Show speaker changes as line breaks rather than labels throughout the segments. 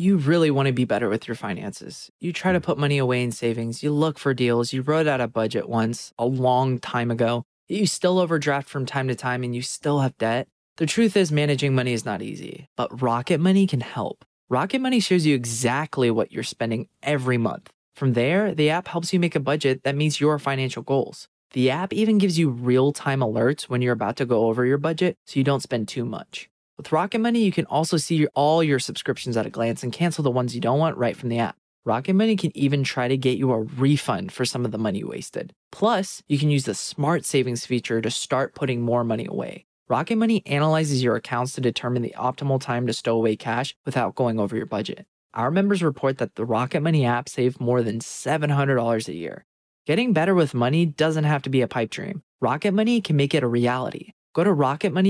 You really want to be better with your finances. You try to put money away in savings, you look for deals, you wrote out a budget once a long time ago, you still overdraft from time to time and you still have debt. The truth is managing money is not easy, but Rocket Money can help. Rocket Money shows you exactly what you're spending every month. From there, the app helps you make a budget that meets your financial goals. The app even gives you real-time alerts when you're about to go over your budget so you don't spend too much. With Rocket Money, you can also see all your subscriptions at a glance and cancel the ones you don't want right from the app. Rocket Money can even try to get you a refund for some of the money you wasted. Plus, you can use the Smart Savings feature to start putting more money away. Rocket Money analyzes your accounts to determine the optimal time to stow away cash without going over your budget. Our members report that the Rocket Money app saved more than $700 a year. Getting better with money doesn't have to be a pipe dream. Rocket Money can make it a reality. Go to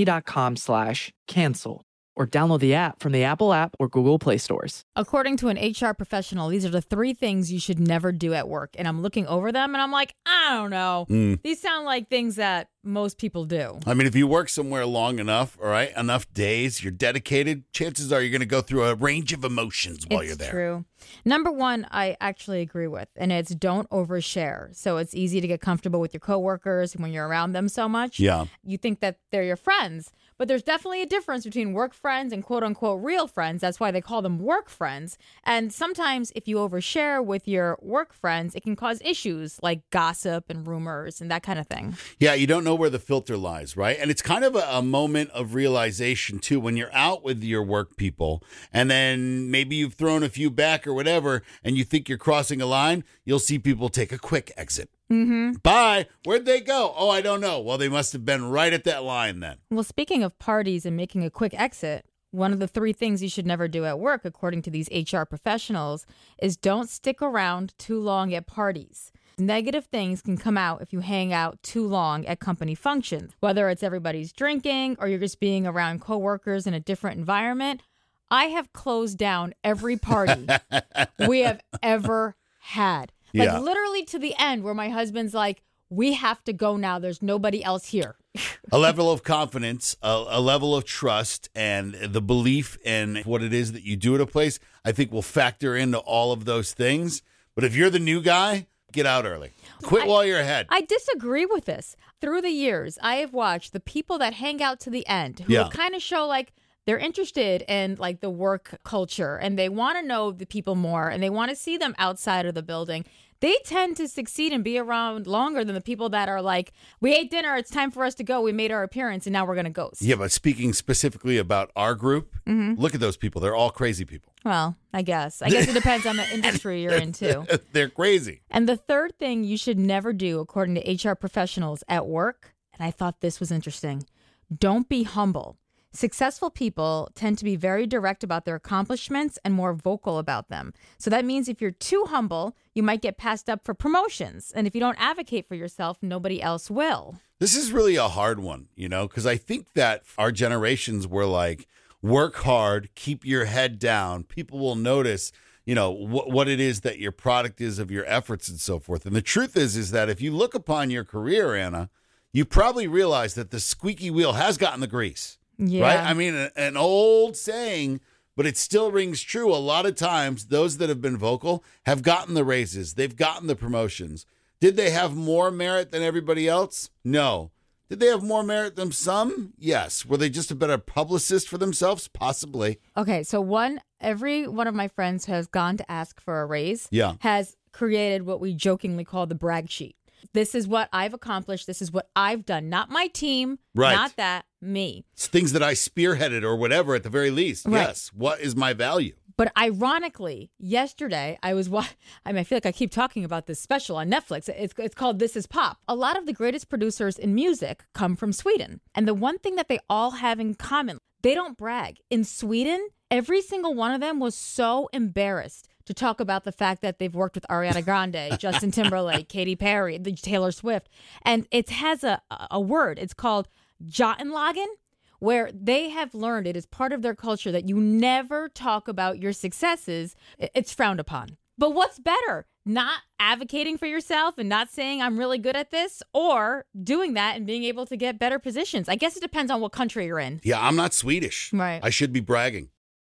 rocketmoney.com/cancel or download the app from the Apple app or Google Play stores.
According to an HR professional, these are the 3 things you should never do at work. And I'm looking over them and I'm like, I don't know. These sound like things that most people do.
I mean, if you work somewhere long enough, all right, enough days, you're dedicated, chances are you're going to go through a range of emotions while you're there.
It's true. Number 1, I actually agree with, and it's don't overshare. So it's easy to get comfortable with your coworkers when you're around them so much.
Yeah.
You think that they're your friends. But there's definitely a difference between work friends and quote unquote real friends. That's why they call them work friends. And sometimes if you overshare with your work friends, it can cause issues like gossip and rumors and that kind of thing.
Yeah, you don't know where the filter lies, right? And it's kind of a moment of realization, too, when you're out with your work people and then maybe you've thrown a few back or whatever and you think you're crossing a line, you'll see people take a quick exit.
Mm-hmm.
Bye. Where'd they go? Oh, I don't know. Well, they must have been right at that line then.
Well, speaking of parties and making a quick exit, one of the 3 things you should never do at work, according to these HR professionals, is don't stick around too long at parties. Negative things can come out if you hang out too long at company functions, whether it's everybody's drinking or you're just being around coworkers in a different environment. I have closed down every party we have ever had. Like literally to the end where my husband's like, we have to go now. There's nobody else here.
A level of confidence, a level of trust, and the belief in what it is that you do at a place, I think will factor into all of those things. But if you're the new guy, get out early. Quit while you're ahead.
I disagree with this. Through the years, I have watched the people that hang out to the end who kind of show like they're interested in like the work culture and they want to know the people more and they want to see them outside of the building. They tend to succeed and be around longer than the people that are like, we ate dinner, it's time for us to go, we made our appearance, and now we're going to ghost.
Yeah, but speaking specifically about our group, look at those people. They're all crazy people.
Well, I guess. it depends on the industry you're in, too.
They're crazy.
And the third thing you should never do, according to HR professionals at work, and I thought this was interesting, don't be humble. Successful people tend to be very direct about their accomplishments and more vocal about them. So that means if you're too humble, you might get passed up for promotions. And if you don't advocate for yourself, nobody else will.
This is really a hard one, because I think that our generations were like, work hard, keep your head down. People will notice, what it is that your product is of your efforts and so forth. And the truth is that if you look upon your career, Anna, you probably realize that the squeaky wheel has gotten the grease.
Yeah.
Right? I mean, an old saying, but it still rings true. A lot of times, those that have been vocal have gotten the raises. They've gotten the promotions. Did they have more merit than everybody else? No. Did they have more merit than some? Yes. Were they just a better publicist for themselves? Possibly.
Okay, so every one of my friends who has gone to ask for a raise has created what we jokingly call the brag sheet. This is what I've accomplished. This is what I've done. Not my team.
Right.
Not that. Me.
It's things that I spearheaded or whatever at the very least. Right. Yes. What is my value?
But ironically, yesterday I feel like I keep talking about this special on Netflix. It's called This Is Pop. A lot of the greatest producers in music come from Sweden. And the one thing that they all have in common, they don't brag. In Sweden, every single one of them was so embarrassed to talk about the fact that they've worked with Ariana Grande, Justin Timberlake, Katy Perry, Taylor Swift. And it has a word. It's called Jottenlagen, where they have learned it is part of their culture that you never talk about your successes. It's frowned upon. But what's better? Not advocating for yourself and not saying I'm really good at this, or doing that and being able to get better positions? I guess it depends on what country you're in.
Yeah, I'm not Swedish.
Right.
I should be bragging.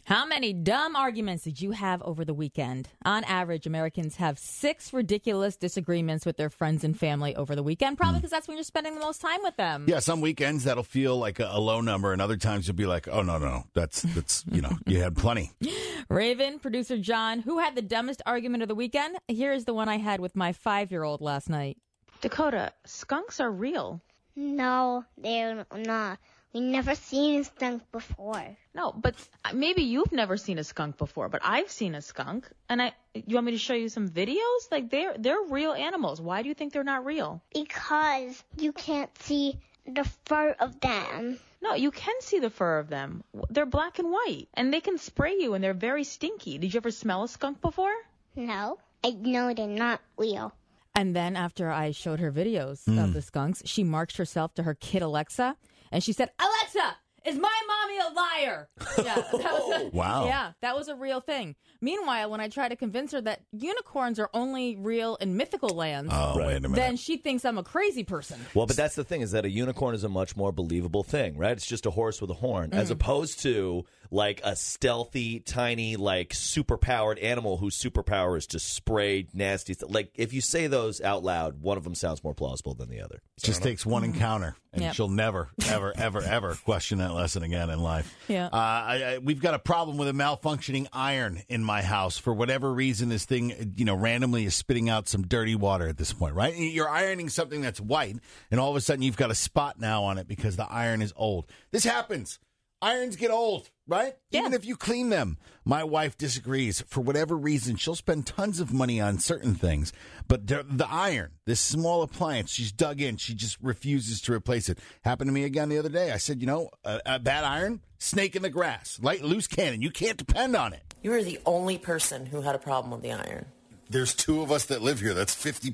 How many dumb arguments did you have over the weekend? On average, Americans have 6 ridiculous disagreements with their friends and family over the weekend, probably because that's when you're spending the most time with them.
Yeah, some weekends that'll feel like a low number, and other times you'll be like, oh, no, that's you had plenty.
Raven, producer John, who had the dumbest argument of the weekend? Here's the one I had with my 5-year-old last night.
Dakota, skunks are real.
No, they're not. We never seen a skunk before.
No, but maybe you've never seen a skunk before, but I've seen a skunk. And you want me to show you some videos? Like they're real animals. Why do you think they're not real?
Because you can't see the fur of them.
No, you can see the fur of them. They're black and white, and they can spray you, and they're very stinky. Did you ever smell a skunk before?
No, I know they're not real.
And then after I showed her videos of the skunks, she marched herself to her kid Alexa, and she said, "Alexa, is my mommy a liar?" Yeah, that was
Wow.
Yeah, that was a real thing. Meanwhile, when I try to convince her that unicorns are only real in mythical lands,
Wait a minute.
then she thinks I'm a crazy person.
Well, but that's the thing, is that a unicorn is a much more believable thing, right? It's just a horse with a horn, as opposed to like a stealthy, tiny, like superpowered animal whose superpower is to spray nasty stuff. Like if you say those out loud, one of them sounds more plausible than the other.
It just takes one encounter, and
Yep.
she'll never, ever, ever, ever question that lesson again in life.
Yeah.
We've got a problem with a malfunctioning iron in my house. For whatever reason, this thing, randomly is spitting out some dirty water at this point, right? You're ironing something that's white, and all of a sudden you've got a spot now on it because the iron is old. This happens. Irons get old, right?
Yeah.
Even if you clean them. My wife disagrees. For whatever reason, she'll spend tons of money on certain things. But the iron, this small appliance, she's dug in. She just refuses to replace it. Happened to me again the other day. I said, a bad iron, snake in the grass, light loose cannon. You can't depend on it.
You are the only person who had a problem with the iron.
There's 2 of us that live here. That's 50%.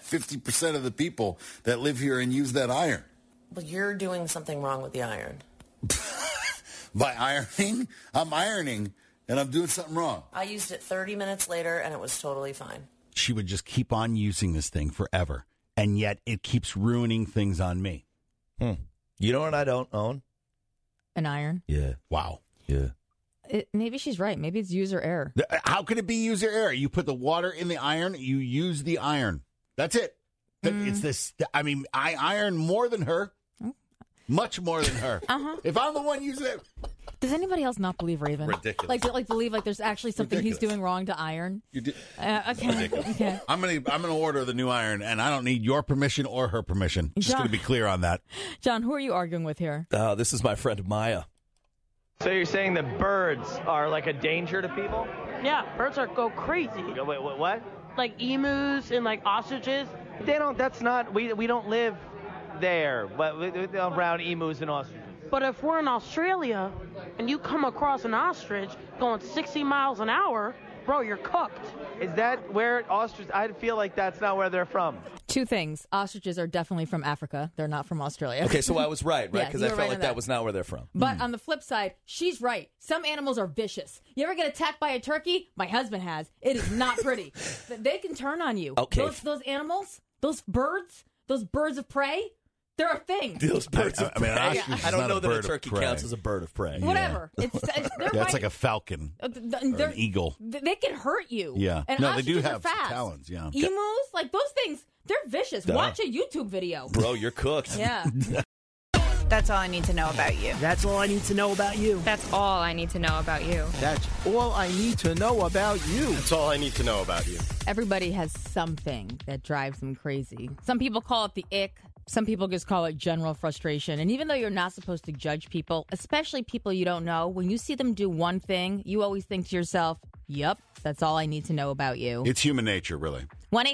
50% of the people that live here and use that iron.
Well, you're doing something wrong with the iron.
By ironing, I'm ironing, and I'm doing something wrong.
I used it 30 minutes later, and it was totally fine.
She would just keep on using this thing forever, and yet it keeps ruining things on me.
You know what I don't own?
An iron.
Yeah.
Wow.
Yeah.
Maybe she's right. Maybe it's user error.
How can it be user error? You put the water in the iron, you use the iron. That's it. It's this. I mean, I iron more than her. Much more than her. If I'm the one using it.
Does anybody else not believe Raven?
Ridiculous.
Like believe like there's actually something he's doing wrong to iron? Okay.
I'm gonna order the new iron, and I don't need your permission or her permission. Just
John-
gonna be clear on that.
John, who are you arguing with here?
This is my friend Maya.
So you're saying that birds are like a danger to people?
Yeah, birds go crazy.
Wait, what?
Like emus and like ostriches.
They don't. That's not. We don't live there, but around emus and ostriches.
But if we're in Australia and you come across an ostrich going 60 miles an hour, bro, you're cooked.
Is that where ostriches? I feel like that's not where they're from.
2 things. Ostriches are definitely from Africa. They're not from Australia.
Okay, so I was right?
Yeah,
Because
you
I
were
felt
right
like
on
that
that.
was not where they're from.
But on the flip side, she's right. Some animals are vicious. You ever get attacked by a turkey? My husband has. It is not pretty. They can turn on you.
Okay.
Those animals, those birds of prey, they're a thing.
Those birds of prey.
an ostrich is
I don't
not
know
a
that a
bird of
turkey
prey.
counts as a bird of prey.
Whatever. They're
That's like a falcon or an eagle.
They can hurt you.
Yeah.
And
No, they do
ostriches are
have
fast.
talons, yeah.
Emus, like those things, they're vicious.
Duh.
Watch a YouTube video.
Bro, you're cooked.
Yeah.
That's all I need to know about you.
That's all I need to know about you.
That's all I need to know about you.
That's all I need to know about you.
That's all I need to know about you.
Everybody has something that drives them crazy. Some people call it the ick. Some people just call it general frustration. And even though you're not supposed to judge people, especially people you don't know, when you see them do one thing, you always think to yourself, yep, that's all I need to know about you.
It's human nature, really.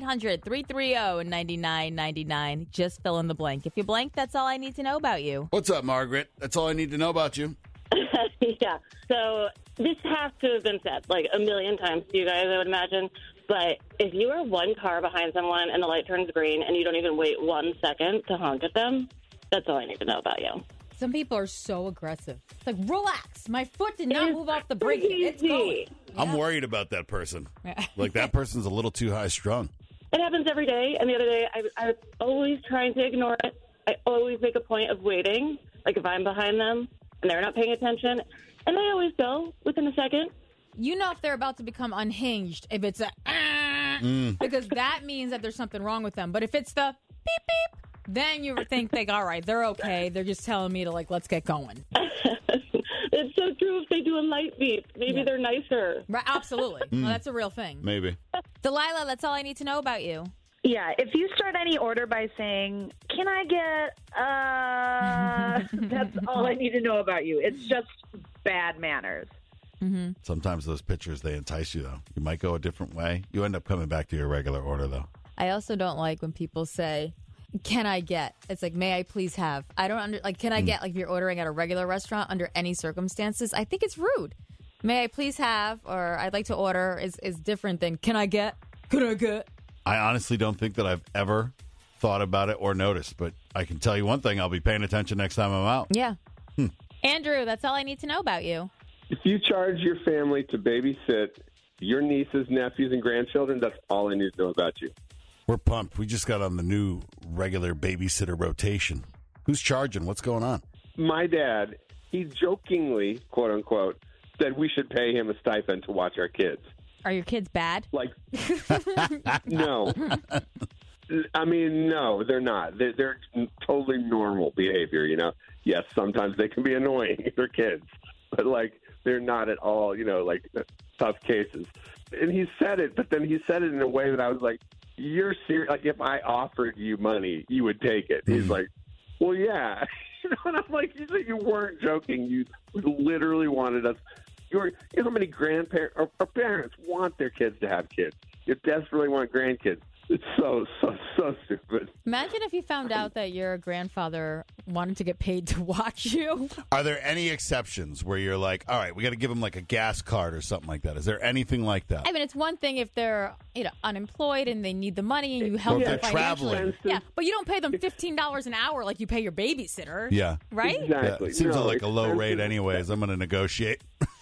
1-800-330-9999. Just fill in the blank. If you blank, that's all I need to know about you.
What's up, Margaret? That's all I need to know about you.
Yeah. So this has to have been said like a million times to you guys, I would imagine. But if you are one car behind someone and the light turns green and you don't even wait 1 second to honk at them, that's all I need to know about you.
Some people are so aggressive. It's like, relax. My foot did not move off the brake. It's going.
I'm worried about that person. Like, that person's a little too high strung.
It happens every day. And the other day, I was always trying to ignore it. I always make a point of waiting, like if I'm behind them and they're not paying attention. And I always go within a second.
You know if they're about to become unhinged if it's a because that means that there's something wrong with them. But if it's the beep beep, then you think all right, they're okay. They're just telling me to let's get going.
It's so true. If they do a light beep, maybe they're nicer.
Right, absolutely. Well, that's a real thing.
Maybe.
Delilah, that's all I need to know about you.
Yeah, if you start any order by saying, "Can I get?" That's all I need to know about you. It's just bad manners.
Mm-hmm.
Sometimes those pictures, they entice you, though. You might go a different way. You end up coming back to your regular order, though.
I also don't like when people say, "Can I get?" It's like, "May I please have?" I don't can I get? Like if you're ordering at a regular restaurant under any circumstances, I think it's rude. "May I please have?" or "I'd like to order" is different than "Can I get?" Can I get?
I honestly don't think that I've ever thought about it or noticed, but I can tell you one thing: I'll be paying attention next time I'm out.
Yeah. Andrew, that's all I need to know about you.
If you charge your family to babysit your nieces, nephews, and grandchildren, that's all I need to know about you.
We're pumped. We just got on the new regular babysitter rotation. Who's charging? What's going on?
My dad, he jokingly, quote unquote, said we should pay him a stipend to watch our kids.
Are your kids bad?
No. I mean, no, they're not. They're totally normal behavior, you know. Yes, sometimes they can be annoying. They're kids. But, they're not at all, tough cases. And he said it, but then he said it in a way that I was like, you're serious? Like, if I offered you money, you would take it. He's like, well, yeah. And I'm like, you weren't joking. You literally wanted us. You know how many grandparents or parents want their kids to have kids? You desperately want grandkids. It's so stupid.
Imagine if you found out that your grandfather wanted to get paid to watch you.
Are there any exceptions where you're like, all right, we got to give them a gas card or something like that? Is there anything like that?
I mean, it's one thing if they're unemployed and they need the money and you help them financially.
Traveling.
Yeah, but you don't pay them $15 an hour like you pay your babysitter.
Yeah.
Right?
Exactly.
Yeah, it seems like a low rate anyways. I'm going to negotiate.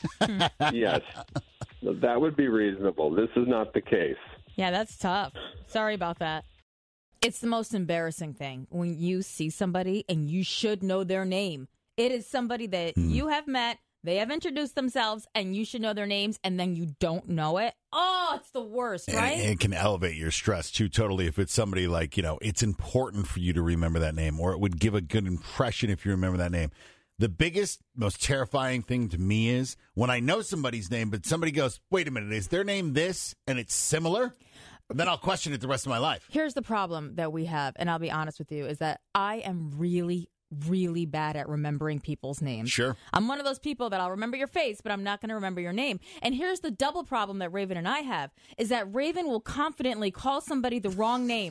Yes. That would be reasonable. This is not the case.
Yeah, that's tough. Sorry about that. It's the most embarrassing thing when you see somebody and you should know their name. It is somebody that you have met, they have introduced themselves, and you should know their names, and then you don't know it. Oh, it's the worst, right?
And it can elevate your stress, too, totally. If it's somebody it's important for you to remember that name, or it would give a good impression if you remember that name. The biggest, most terrifying thing to me is when I know somebody's name, but somebody goes, wait a minute, is their name this and it's similar? Then I'll question it the rest of my life.
Here's the problem that we have, and I'll be honest with you, is that I am really, really bad at remembering people's names.
Sure.
I'm one of those people that I'll remember your face, but I'm not going to remember your name. And here's the double problem that Raven and I have, is that Raven will confidently call somebody the wrong name.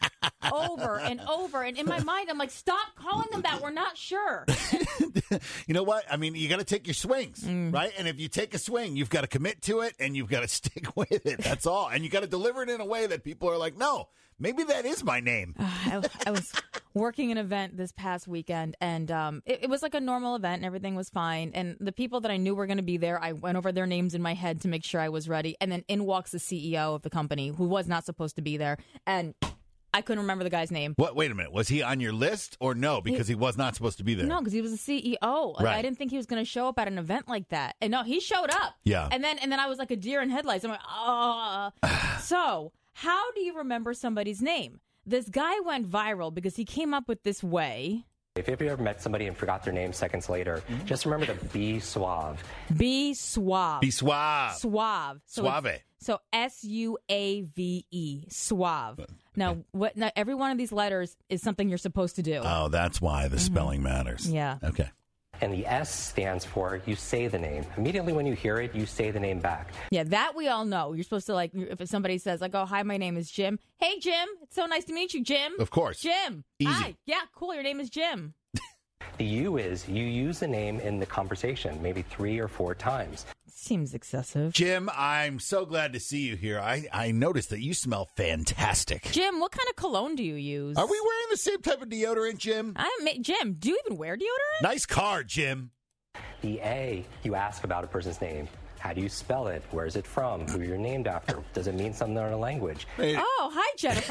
Over and over. And in my mind, I'm like, stop calling them that. We're not sure.
You know what? I mean, you got to take your swings, right? And if you take a swing, you've got to commit to it and you've got to stick with it. That's all. And you got to deliver it in a way that people are like, no, maybe that is my name.
I was working an event this past weekend, and it was like a normal event and everything was fine. And the people that I knew were going to be there, I went over their names in my head to make sure I was ready. And then in walks the CEO of the company who was not supposed to be there. And I couldn't remember the guy's name.
What? Wait a minute. Was he on your list or no? Because he was not supposed to be there.
No, because he was the CEO.
Right.
I didn't think he was going to show up at an event like that. And no, he showed up.
Yeah.
And then I was like a deer in headlights. I'm like, So how do you remember somebody's name? This guy went viral because he came up with this way.
If you ever met somebody and forgot their name seconds later, just remember to be suave.
Be suave.
Be suave.
Suave.
Suave.
So SUAVE. Suave. Now, every one of these letters is something you're supposed to do.
Oh, that's why the spelling matters.
Yeah.
Okay.
And the S stands for you say the name. Immediately when you hear it, you say the name back.
Yeah, that we all know. You're supposed to, if somebody says, oh, hi, my name is Jim. Hey, Jim. It's so nice to meet you, Jim.
Of course.
Jim.
Easy.
Hi. Yeah, cool. Your name is Jim.
The U is you use the name in the conversation, maybe 3 or 4 times.
Seems excessive.
Jim, I'm so glad to see you here. I noticed that you smell fantastic.
Jim, what kind of cologne do you use?
Are we wearing the same type of deodorant, Jim?
Jim, do you even wear deodorant?
Nice car, Jim.
The A, you ask about a person's name. How do you spell it? Where is it from? Who you're named after? Does it mean something in a language?
Oh, hi, Jennifer.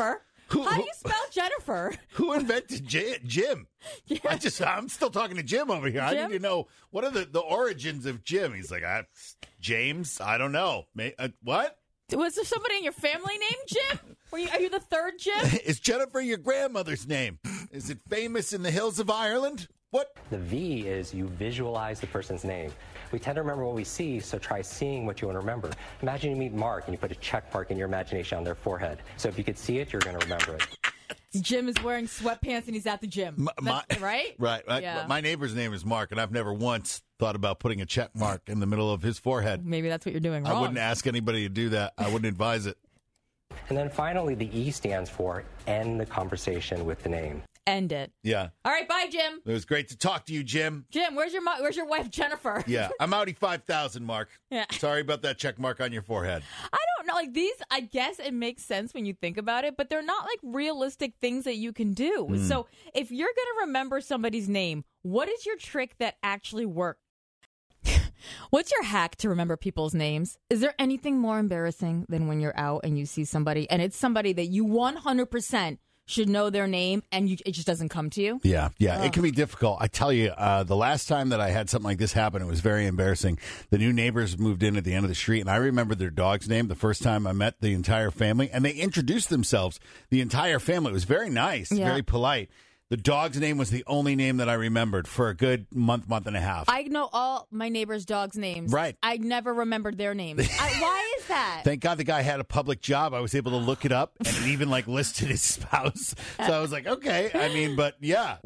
How do you spell Jennifer?
Who invented Jim?
Yeah.
I'm still talking to Jim over here. I
Jim?
need to know, what are the origins of Jim? He's like, James? I don't know. What?
Was there somebody in your family named Jim? Are you the third Jim?
Is Jennifer your grandmother's name? Is it famous in the hills of Ireland? What?
The V is you visualize the person's name. We tend to remember what we see, so try seeing what you want to remember. Imagine you meet Mark and you put a check mark in your imagination on their forehead. So if you could see it, you're going to remember it.
Jim is wearing sweatpants and he's at the gym. Right?
Right.
Yeah.
My neighbor's name is Mark, and I've never once thought about putting a check mark in the middle of his forehead.
Maybe that's what you're doing wrong.
I wouldn't ask anybody to do that. I wouldn't advise it.
And then finally, the E stands for end the conversation with the name.
End it.
Yeah.
All right, bye, Jim.
It was great to talk to you, Jim.
Jim, where's your wife, Jennifer?
Yeah. I'm Audi 5000, Mark.
Yeah.
Sorry about that check mark on your forehead.
I don't know. Like these, I guess it makes sense when you think about it, but they're not like realistic things that you can do. So if you're going to remember somebody's name, what is your trick that actually works? What's your hack to remember people's names? Is there anything more embarrassing than when you're out and you see somebody and it's somebody that you 100% should know their name and it just doesn't come to you?
Yeah. It can be difficult. I tell you, the last time that I had something like this happen, it was very embarrassing. The new neighbors moved in at the end of the street, and I remember their dog's name the first time I met the entire family, and they introduced themselves, the entire family. It was very nice, very polite. The dog's name was the only name that I remembered for a good month and a half.
I know all my neighbors' dogs' names.
Right.
I never remembered their names. Why is that?
Thank God the guy had a public job. I was able to look it up, and it even listed his spouse. So I was like, okay. I mean, but yeah.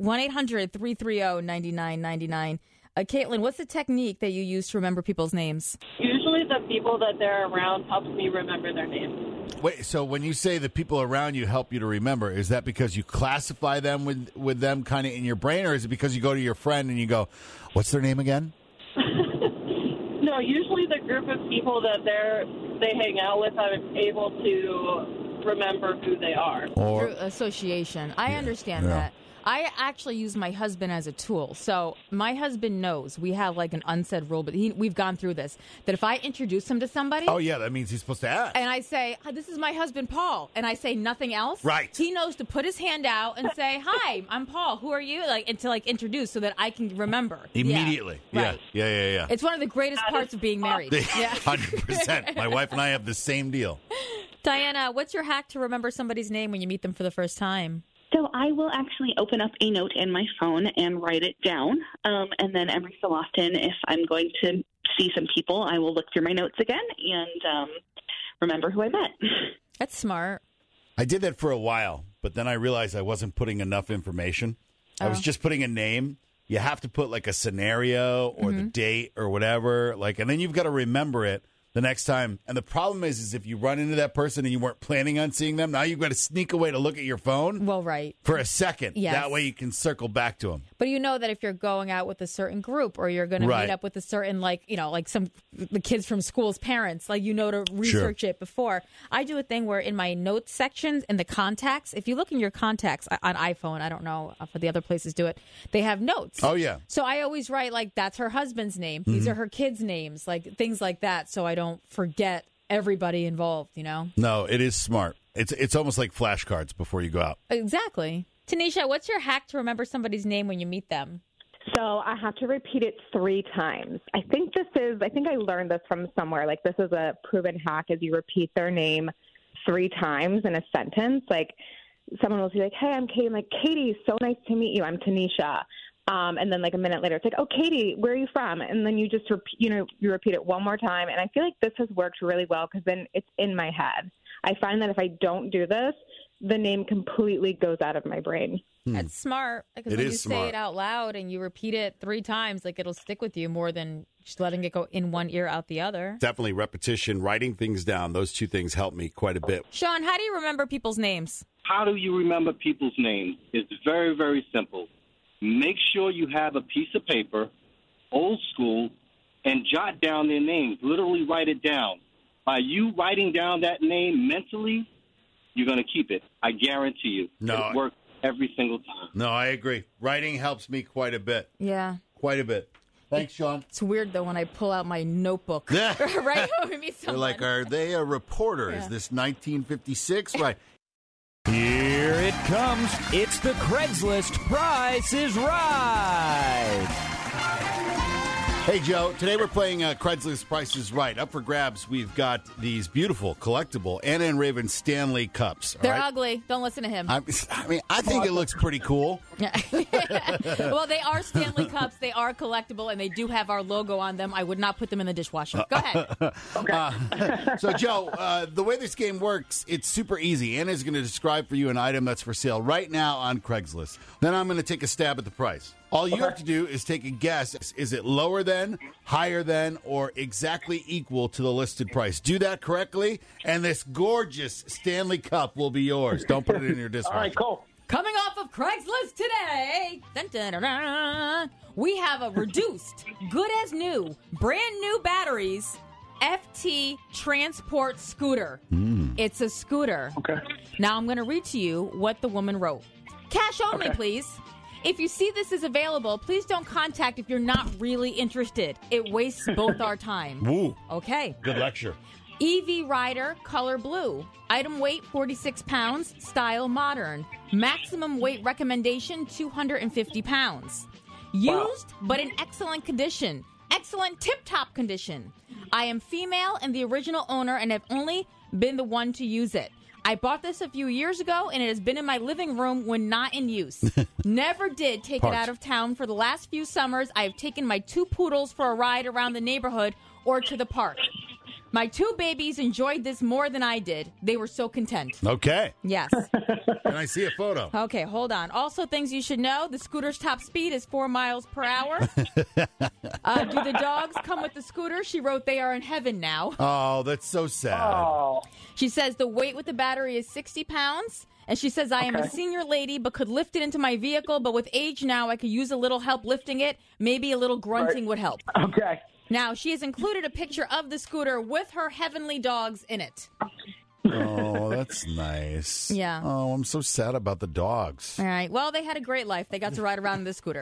1-800-330-9999. Caitlin, what's the technique that you use to remember people's names?
Usually the people that they're around helps me remember their names.
Wait, so when you say the people around you help you to remember, is that because you classify them with them kind of in your brain, or is it because you go to your friend and you go, what's their name again?
No, usually the group of people that they hang out with, I'm able to remember who they are.
Through association. I understand that. I actually use my husband as a tool. So my husband knows we have an unsaid rule, but we've gone through this, that if I introduce him to somebody.
Oh, yeah, that means he's supposed to ask.
And I say, this is my husband, Paul. And I say nothing else.
Right.
He knows to put his hand out and say, hi, I'm Paul. Who are you? And to introduce so that I can remember.
Immediately.
Yeah. Right.
Yeah.
It's one of the greatest parts of being married.
100%. My wife and I have the same deal.
Diana, what's your hack to remember somebody's name when you meet them for the first time?
So I will actually open up a note in my phone and write it down. And then every so often, if I'm going to see some people, I will look through my notes again and remember who I met.
That's smart.
I did that for a while, but then I realized I wasn't putting enough information. I was just putting a name. You have to put a scenario or the date or whatever, and then you've got to remember it the next time. And the problem is if you run into that person and you weren't planning on seeing them, now you've got to sneak away to look at your phone.
Well, right.
For a second.
Yes.
That way you can circle back to them.
But you know that if you're going out with a certain group or you're going to meet up with a certain, the kids from school's parents, to research it before. I do a thing where in my notes sections, in the contacts, if you look in your contacts on iPhone, I don't know if the other places do it, they have notes.
Oh, yeah.
So I always write, that's her husband's name. These are her kids' names, things like that, so I don't forget everybody involved,
No, it is smart. It's almost like flashcards before you go out.
Exactly. Tanisha, what's your hack to remember somebody's name when you meet them?
So I have to repeat it 3 times. I think I learned this from somewhere. This is a proven hack, is you repeat their name 3 times in a sentence. Someone will say, hey, I'm Katie. I'm like, Katie, so nice to meet you. I'm Tanisha. And then a minute later, it's oh, Katie, where are you from? And then you just you repeat it one more time. And I feel like this has worked really well because then it's in my head. I find that if I don't do this, the name completely goes out of my brain.
That's smart. Because when you say it out loud and you repeat it 3 times, it'll stick with you more than just letting it go in one ear, out the other.
Definitely repetition, writing things down. Those 2 things help me quite a bit.
Sean, how do you remember people's names?
How do you remember people's names? It's very, very simple. Make sure you have a piece of paper, old school, and jot down their names. Literally write it down. By you writing down that name mentally, you're going to keep it. I guarantee you.
No,
it works every single time.
No, I agree. Writing helps me quite a bit.
Yeah.
Quite a bit. Thanks, Sean.
It's weird, though, when I pull out my notebook. Right?
You're like, are they a reporter?
Yeah.
Is this 1956? Right.
Here it comes. It's the Craigslist Price is Right.
Hey, Joe. Today we're playing Craigslist Price is Right. Up for grabs, we've got these beautiful, collectible Anna and Raven Stanley cups.
They're ugly. Don't listen to him.
I think it looks pretty cool.
Well, they are Stanley cups. They are collectible, and they do have our logo on them. I would not put them in the dishwasher. Go ahead.
So, Joe, the way this game works, it's super easy. Anna's going to describe for you an item that's for sale right now on Craigslist. Then I'm going to take a stab at the price. All you have to do is take a guess. Is it lower than, higher than, or exactly equal to the listed price? Do that correctly, and this gorgeous Stanley Cup will be yours. Don't put it in your dishwasher.
All right, cool.
Coming off of Craigslist today, dun, dun, dun, dun, we have a reduced, good as new, brand new batteries, FT Transport scooter. It's a scooter.
Okay.
Now I'm going to read to you what the woman wrote. Cash only, please. If you see this is available, please don't contact if you're not really interested. It wastes both our time.
Woo.
Okay.
Good lecture.
EV Rider, color blue. Item weight, 46 pounds. Style, modern. Maximum weight recommendation, 250 pounds. Used, but in excellent condition. Excellent tip-top condition. I am female and the original owner and have only been the one to use it. I bought this a few years ago, and it has been in my living room when not in use. Never did take it out of town. For the last few summers, I have taken my 2 poodles for a ride around the neighborhood or to the park. My 2 babies enjoyed this more than I did. They were so content.
Okay.
Yes.
Can I see a photo?
Okay, hold on. Also, things you should know. The scooter's top speed is 4 miles per hour. Do the dogs come with the scooter? She wrote they are in heaven now.
Oh, that's so sad.
Oh.
She says the weight with the battery is 60 pounds. And she says, I am a senior lady, but could lift it into my vehicle. But with age now, I could use a little help lifting it. Maybe a little grunting would help.
Okay.
Now, she has included a picture of the scooter with her heavenly dogs in it.
Oh, that's nice.
Yeah.
Oh, I'm so sad about the dogs.
All right. Well, they had a great life. They got to ride around in the scooter.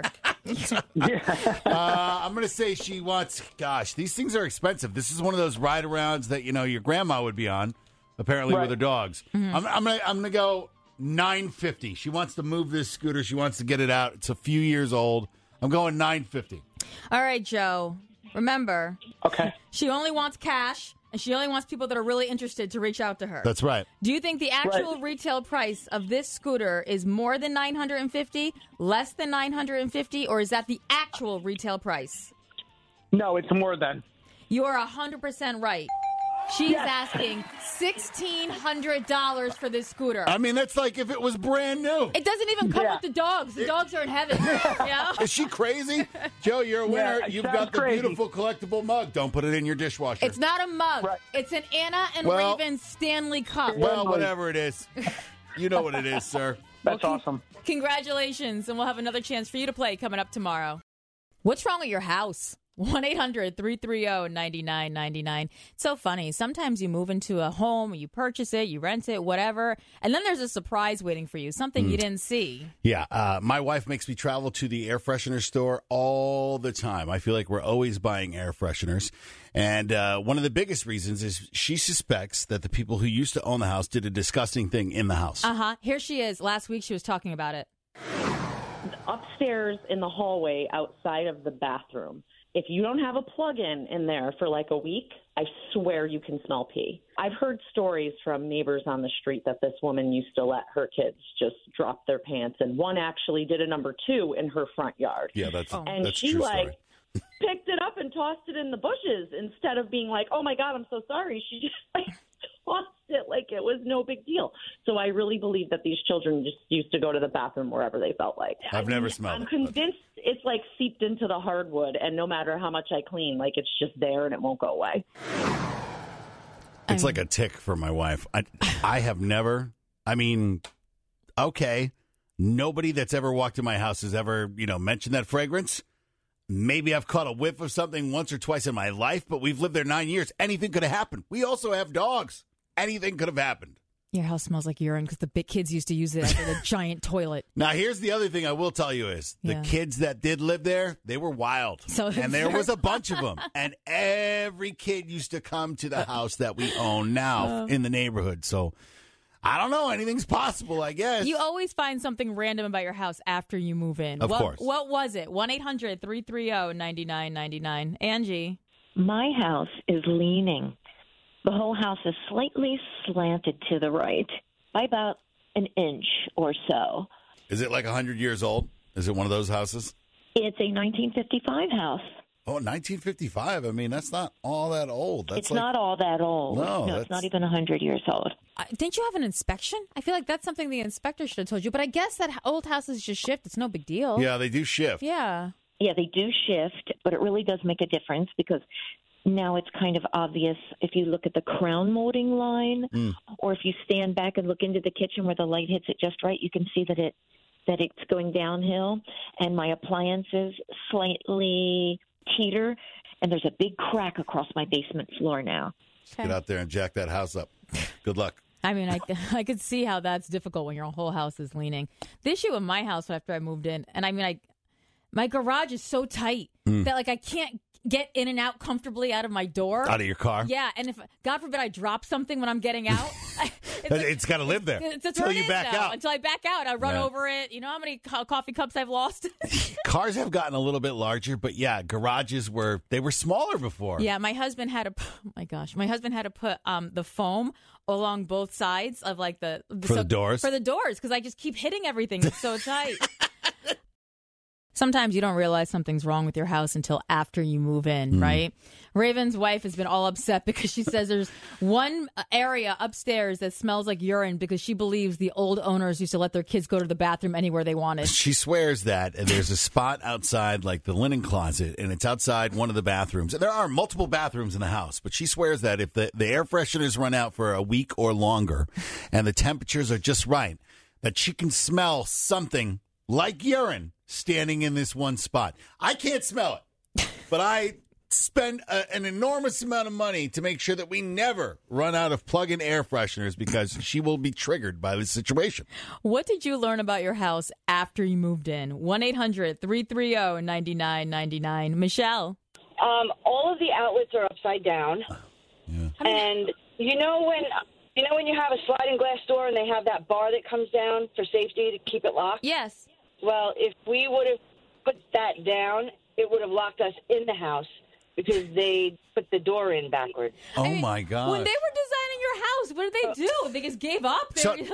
I'm going to say she wants, gosh, these things are expensive. This is one of those ride-arounds that, your grandma would be on, apparently, with her dogs.
Mm-hmm.
I'm going to go $950. She wants to move this scooter. She wants to get it out. It's a few years old. I'm going $950.
All right, Joe. Remember, she only wants cash, and she only wants people that are really interested to reach out to her.
That's right.
Do you think the actual retail price of this scooter is more than $950, less than $950, or is that the actual retail price?
No, it's more than.
You are 100% right. She's asking $1,600 for this scooter.
I mean, that's like if it was brand new.
It doesn't even come with the dogs. The dogs are in heaven. Yeah.
Is she crazy? Joe, you're a winner. You've got the beautiful collectible mug. Don't put it in your dishwasher.
It's not a mug. It's an Anna and Raven Stanley Cup.
Well, whatever it is. You know what it is, sir.
That's awesome.
Congratulations, and we'll have another chance for you to play coming up tomorrow. What's wrong with your house? 1-800-330-9999. It's so funny. Sometimes you move into a home, you purchase it, you rent it, whatever, and then there's a surprise waiting for you, something you didn't see.
Yeah, my wife makes me travel to the air freshener store all the time. I feel like we're always buying air fresheners. And one of the biggest reasons is she suspects that the people who used to own the house did a disgusting thing in the house.
Here she is. Last week she was talking about it.
Upstairs in the hallway outside of the bathroom. If you don't have a plug-in in there for like a week, I swear you can smell pee. I've heard stories from neighbors on the street that this woman used to let her kids just drop their pants, and one actually did a number 2 in her front yard.
Yeah, that's
and she
true
like
story.
picked it up and tossed it in the bushes instead of being like, "Oh my God, I'm so sorry." She just like tossed it like it was no big deal. So I really believe that these children just used to go to the bathroom wherever they felt like.
I've never smelled
I'm convinced it's like seeped into the hardwood, and no matter how much I clean, like it's just there and it won't go away.
It's like a tick for my wife. I have never, okay, nobody that's ever walked in my house has ever, mentioned that fragrance. Maybe I've caught a whiff of something once or twice in my life, but we've lived there 9 years. Anything could have happened. We also have dogs. Anything could have happened.
Your house smells like urine because the big kids used to use it as a giant toilet.
Now, here's the other thing I will tell you is the kids that did live there, they were wild. And there was a bunch of them. And every kid used to come to the house that we own now in the neighborhood. So I don't know. Anything's possible, I guess.
You always find something random about your house after you move in.
Of course.
What was it? 1-800-330-9999. Angie.
My house is leaning. The whole house is slightly slanted to the right by about an inch or so.
Is it like 100 years old? Is it one of those houses?
It's a 1955 house.
Oh, 1955. I mean, that's not all that old. That's
It's not all that old.
No,
it's not even 100 years old.
Didn't you have an inspection? I feel like that's something the inspector should have told you. But I guess that old houses just shift. It's no big deal.
Yeah, they do shift.
Yeah.
Yeah, they do shift, but it really does make a difference because now it's kind of obvious if you look at the crown molding line or if you stand back and look into the kitchen where the light hits it just right, you can see that it's going downhill. And my appliances slightly teeter, and there's a big crack across my basement floor now.
Get out there and jack that house up. Good luck.
I mean, I could see how that's difficult when your whole house is leaning. The issue in my house after I moved in, and I mean, my garage is so tight that like I can't get in and out comfortably out of my door.
Out of your car?
Yeah, and if, God forbid, I drop something when I'm getting out.
It's got to live there
until
you back out.
Until I back out, I run over it. You know how many coffee cups I've lost?
Cars have gotten a little bit larger, but yeah, garages were smaller before.
Yeah, my husband had to. Oh my gosh, my husband had to put the foam along both sides of like the
doors.
For the doors, because I just keep hitting everything. It's so tight. Sometimes you don't realize something's wrong with your house until after you move in, right? Raven's wife has been all upset because she says there's one area upstairs that smells like urine because she believes the old owners used to let their kids go to the bathroom anywhere they wanted.
She swears that there's a spot outside like the linen closet, and it's outside one of the bathrooms. And there are multiple bathrooms in the house, but she swears that if the air fresheners run out for a week or longer and the temperatures are just right, that she can smell something like urine standing in this one spot. I can't smell it, but I spend an enormous amount of money to make sure that we never run out of plug-in air fresheners because she will be triggered by this situation.
What did you learn about your house after you moved in? 1-800-330-9999. Michelle.
All of the outlets are upside down.
Yeah.
And you know when you have a sliding glass door and they have that bar that comes down for safety to keep it locked?
Yes.
Well, if we would have put that down, it would have locked us in the house because they put the door in backwards.
Oh, my God.
When they were designing your house, what did they do? They just gave up?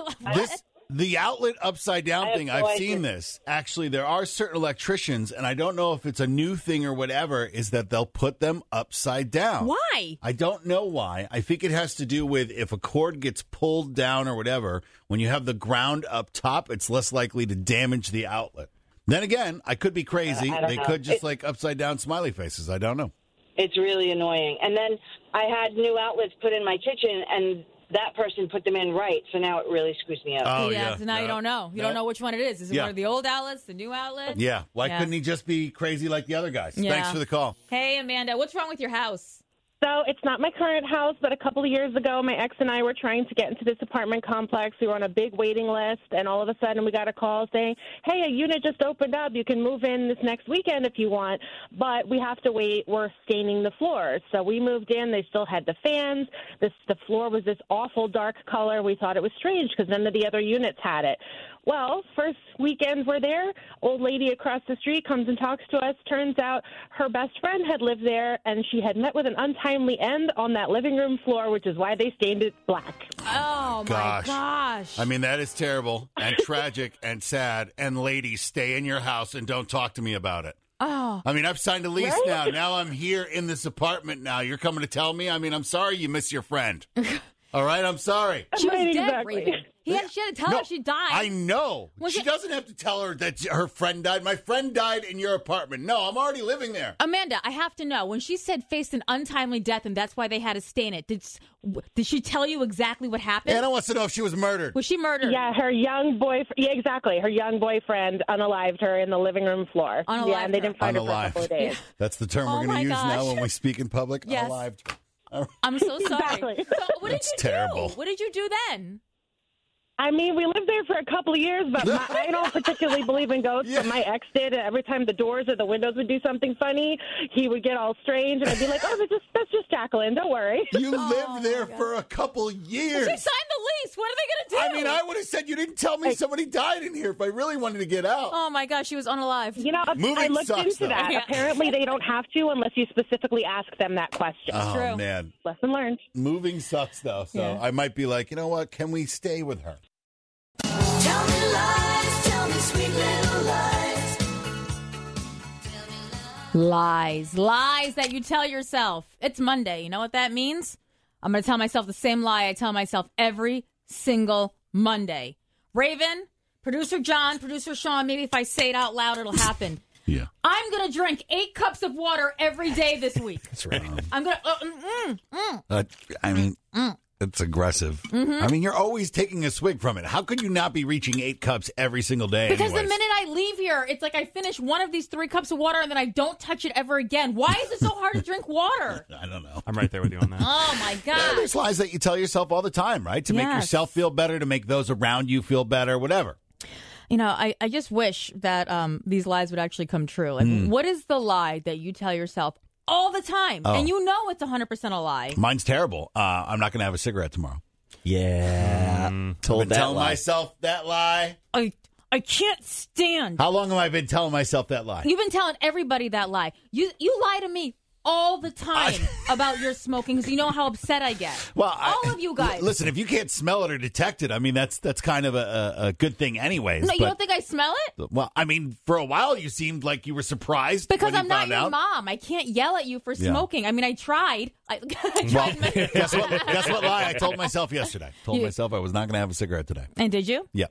The outlet upside down thing, I've seen this. Actually, there are certain electricians, and I don't know if it's a new thing or whatever, is that they'll put them upside down.
Why?
I don't know why. I think it has to do with if a cord gets pulled down or whatever, when you have the ground up top, it's less likely to damage the outlet. Then again, I could be crazy. They could just like upside down smiley faces. I don't know.
It's really annoying. And then I had new outlets put in my kitchen, and that person put them in right, so now it really screws me up.
Oh,
So now you don't know. You don't know which one it is. Is it one of the old outlets, the new outlet?
Yeah. Why couldn't he just be crazy like the other guys?
Yeah.
Thanks for the call.
Hey, Amanda, what's wrong with your house?
So it's not my current house, but a couple of years ago, my ex and I were trying to get into this apartment complex. We were on a big waiting list, and all of a sudden we got a call saying, hey, a unit just opened up. You can move in this next weekend if you want, but we have to wait. We're staining the floors. So we moved in. They still had the fans. The floor was this awful dark color. We thought it was strange because none of the other units had it. Well, first weekend we're there, old lady across the street comes and talks to us. Turns out her best friend had lived there, and she had met with an untimely end on that living room floor, which is why they stained it black.
Oh, my gosh.
I mean, that is terrible and tragic and sad. And ladies, stay in your house and don't talk to me about it.
Oh.
I mean, I've signed a lease now. Now I'm here in this apartment now. You're coming to tell me? I mean, I'm sorry you miss your friend. All right, I'm sorry.
She was dead, Raven. She had to tell her she died.
I know. She doesn't have to tell her that her friend died. My friend died in your apartment. No, I'm already living there.
Amanda, I have to know. When she said faced an untimely death and that's why they had to stain it, did she tell you exactly what happened?
Anna wants to know if she was murdered.
Was she murdered?
Yeah, her young boyfriend. Yeah, exactly. Her young boyfriend unalived her in the living room floor.
Unalived
yeah, and they didn't find her for a couple of days.
Yeah.
That's the term we're going to use now when we speak in public.
Yes.
Unalived.
I'm so sorry.
Exactly.
So what did you
terrible.
do? What did you do then?
I mean, we lived there for a couple of years, but I don't particularly believe in ghosts, but my ex did. And every time the doors or the windows would do something funny, he would get all strange, and I'd be like, oh, that's just Jacqueline. Don't worry.
You lived there for a couple years.
She signed the police. What are they going to do?
I mean, I would have said you didn't tell me somebody died in here if I really wanted to get out.
Oh, my gosh. She was unalive.
You know,
Moving
I looked
sucks,
into
though.
that.
Yeah.
Apparently, they don't have to unless you specifically ask them that question.
Oh,
True.
man.
Lesson learned.
Moving sucks, though. So
Yeah.
I might be like, you know what? Can we stay with her?
Tell me lies, tell me sweet little lies.
Lies that you tell yourself. It's Monday. You know what that means? I'm going to tell myself the same lie I tell myself every single Monday. Raven, producer John, producer Sean, maybe if I say it out loud, it'll happen.
Yeah.
I'm going to drink 8 cups of water every day this week.
That's right.
I'm going to...
I mean, it's aggressive.
Mhm.
I mean, you're always taking a swig from it. How could you not be reaching 8 cups every single day?
Because
anyways?
the minute I leave here, it's like I finish one of these 3 cups of water and then I don't touch it ever again. Why is it so hard to drink water?
I don't know.
I'm right there with you on that.
Oh, my
Yeah,
God.
there's lies that you tell yourself all the time, right? To make
Yes.
yourself feel better, to make those around you feel better, whatever.
You know, I just wish that these lies would actually come true. Like, what is the lie that you tell yourself all the time?
Oh.
And you know it's 100% a lie.
Mine's terrible. I'm not going to have a cigarette tomorrow.
Yeah.
I've
Told
been
that
telling
lie.
myself that lie.
I can't stand.
How long have I been telling myself that lie?
You've been telling everybody that lie. You lie to me all the time about your smoking because you know how upset I get.
Well,
all of you guys.
Listen, if you can't smell it or detect it, I mean, that's kind of a good thing anyways.
No, you
but-
don't think I smell it?
Well, I mean, for a while you seemed like you were surprised
Because
when
I'm
you
not
found
your
out.
mom. I can't yell at you for
Yeah.
smoking. I mean, I tried. I
Well,
tried many
guess what lie I told myself yesterday? Told
You-
myself I was not going to have a cigarette today.
And did you?
Yeah.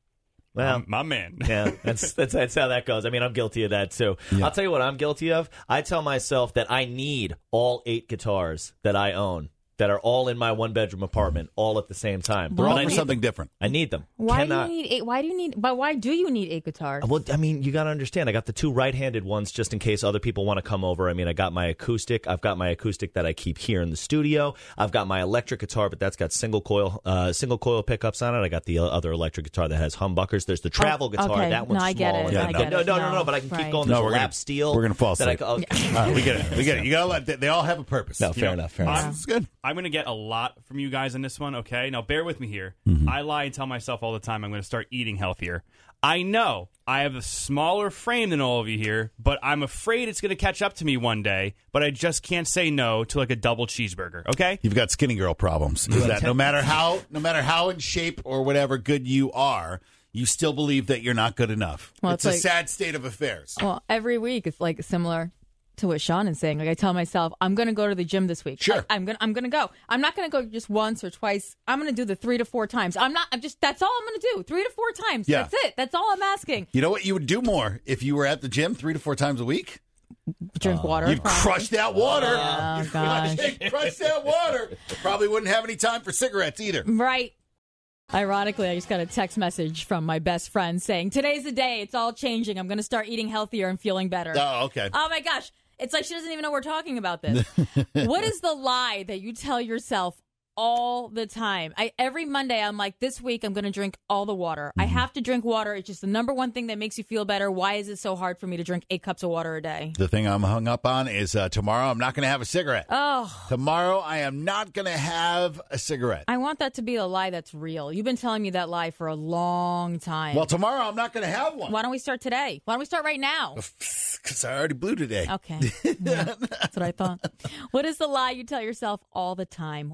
Well,
my man.
Yeah, that's how that goes. I mean, I'm guilty of that too. I'll tell you what I'm guilty of. I tell myself that I need all 8 guitars that I own that are all in my 1-bedroom apartment all at the same time.
They're all
But I
for
need
something
them.
different.
I need them.
Why
Cannot-
do you need 8? Why do you need 8 guitars?
Well, I mean, you got to understand. I got the 2 right-handed ones just in case other people want to come over. I mean, I got my acoustic. I've got my acoustic that I keep here in the studio. I've got my electric guitar, but that's got single coil pickups on it. I got the other electric guitar that has humbuckers. There's the travel guitar.
okay.
That one's
No, I get
small.
it.
Yeah,
I
no.
get it.
No. But I can keep
Right.
going.
No,
There's
we're
a
gonna-
lap steel.
we're gonna fall
that I
asleep.
go-
All right, we get it. We get it. You gotta let. They all have a purpose.
No,
You
fair
know?
enough. Fair enough.
It's good.
I'm going to get a lot from you guys on this one, okay? Now, bear with me here.
Mm-hmm.
I lie and tell myself all the time I'm going to start eating healthier. I know I have a smaller frame than all of you here, but I'm afraid it's going to catch up to me one day, but I just can't say no to like a double cheeseburger, okay?
You've got skinny girl problems. Is that no matter how in shape or whatever good you are, you still believe that you're not good enough.
Well,
it's
it's
a
like-
sad state of affairs.
Well, every week it's like similar to what Sean is saying. Like I tell myself, I'm going to go to the gym this week.
Sure.
I'm going to go. I'm not going to go just once or twice. I'm going to do the 3 to 4 times. That's all I'm going to do. 3 to 4 times.
Yeah.
That's it. That's all I'm asking.
You know what you would do more if you were at the gym 3 to 4 times a week?
Drink water.
You'd crush that water.
Oh,
You'd
gosh.
crush that water. Probably wouldn't have any time for cigarettes either.
Right. Ironically, I just got a text message from my best friend saying, today's the day. It's all changing. I'm going to start eating healthier and feeling better.
Oh, okay.
Oh, my gosh. It's like she doesn't even know we're talking about this. What is the lie that you tell yourself all the time? Every Monday, I'm like, this week, I'm going to drink all the water. I have to drink water. It's just the number one thing that makes you feel better. Why is it so hard for me to drink 8 cups of water a day?
The thing I'm hung up on is tomorrow I'm not going to have a cigarette.
Oh,
Tomorrow I am not going to have a cigarette.
I want that to be a lie that's real. You've been telling me that lie for a long time.
Well, tomorrow I'm not going to have one.
Why don't we start today? Why don't we start right now?
Because I already blew today.
Okay. Yeah, that's what I thought. What is the lie you tell yourself all the time?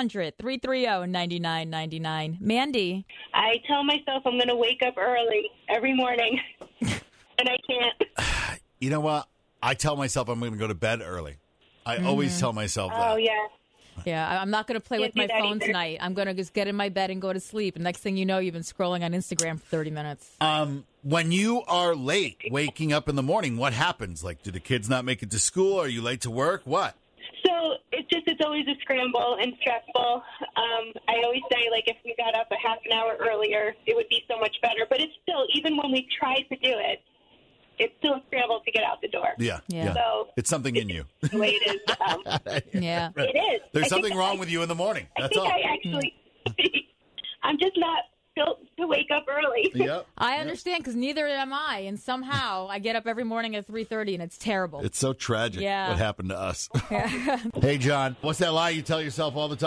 1-800-330-9999. Mandy.
I tell myself I'm going to wake up early every morning, and I can't.
You know what? I tell myself I'm going to go to bed early. I always tell myself that.
Oh, yeah.
Yeah, I'm not going to play
Can't
with my
do that
phone
either.
tonight. I'm going to just get in my bed and go to sleep. And next thing you know, you've been scrolling on Instagram for 30 minutes.
When you are late waking up in the morning, what happens? Like, do the kids not make it to school? Are you late to work? What?
So it's always a scramble and stressful. I always say, like, if we got up a half an hour earlier, it would be so much better. But it's still, even when we try to do it, it's still a scramble to get out the door.
Yeah.
So
it's something in you.
the way it is.
Yeah.
It is.
There's
I think
something wrong with you in the morning. That's
I think
all.
I actually, I'm just not built to wake up early.
Yep.
I understand because neither am I. And somehow I get up every morning at 3:30 and it's terrible.
It's so tragic
Yeah.
what happened to us. Hey, John, what's that lie you tell yourself all the time?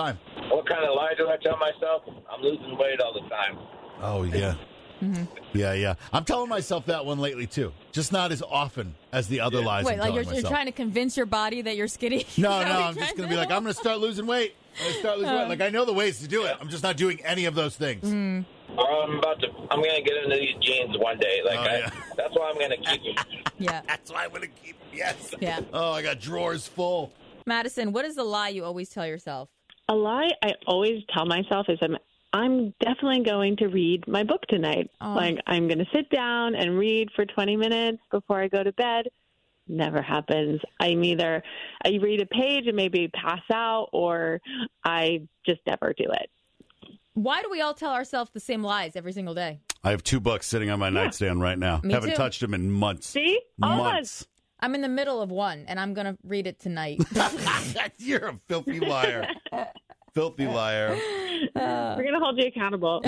What kind of lie do I tell myself? I'm losing weight all the time.
Oh, yeah. Yeah. I'm telling myself that one lately, too. Just not as often as the other lies
Wait,
I'm
like
telling
you're
myself.
trying to convince your body that you're skinny?
No, I'm just going to be like, I'm going to start losing weight. Like, I know the ways to do it. I'm just not doing any of those things.
I'm going to get into these jeans one day. That's why I'm going to keep them.
Yeah.
That's why I'm going to keep them. Yes.
Yeah.
Oh, I got drawers full.
Madison, what is the lie you always tell yourself?
A lie I always tell myself is I'm definitely going to read my book tonight.
Oh.
Like, I'm going to sit down and read for 20 minutes before I go to bed. Never happens. I read a page and maybe pass out, or I just never do it.
Why do we all tell ourselves the same lies every single day?
I have 2 books sitting on my nightstand right now.
Me
Haven't
too.
touched them in months.
See?
Months.
I'm in the middle of one, and I'm going to read it tonight.
You're a filthy liar. Filthy liar.
We're going to hold you accountable.